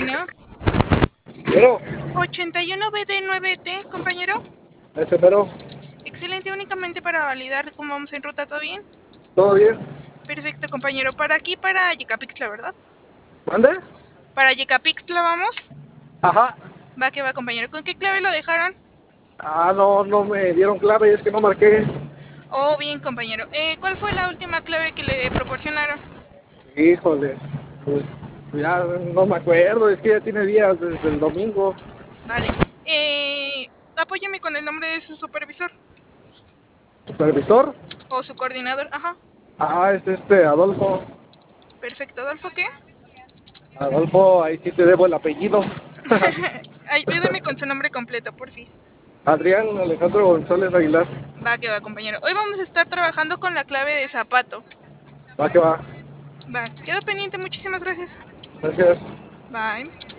Bueno, Pero, 81BD9T, compañero. ese pero, Excelente, únicamente para validar cómo vamos en ruta, ¿todo bien? ¿todo bien? Perfecto, compañero. Para aquí, para Yecapixtla, ¿verdad? ¿Mande? Para Yecapixtla vamos. Ajá. Va que va, compañero. ¿Con qué clave lo dejaron? No me dieron clave, es que no marqué. Oh, bien, compañero. ¿Cuál fue la última clave que le proporcionaron? Híjole, pues ya no me acuerdo, es que ya tiene días desde el domingo. Vale. Apóyeme con el nombre de su supervisor ¿Supervisor? o su coordinador. Ajá. Es Adolfo. Perfecto. ¿Adolfo qué? Adolfo, ahí sí te debo el apellido. Ayúdeme con su nombre completo, porfis. Adrián Alejandro González Aguilar. Va que va, compañero. Hoy vamos a estar trabajando con la clave de zapato. Va que va. Va, quedo pendiente. Muchísimas gracias. Gracias. Bye.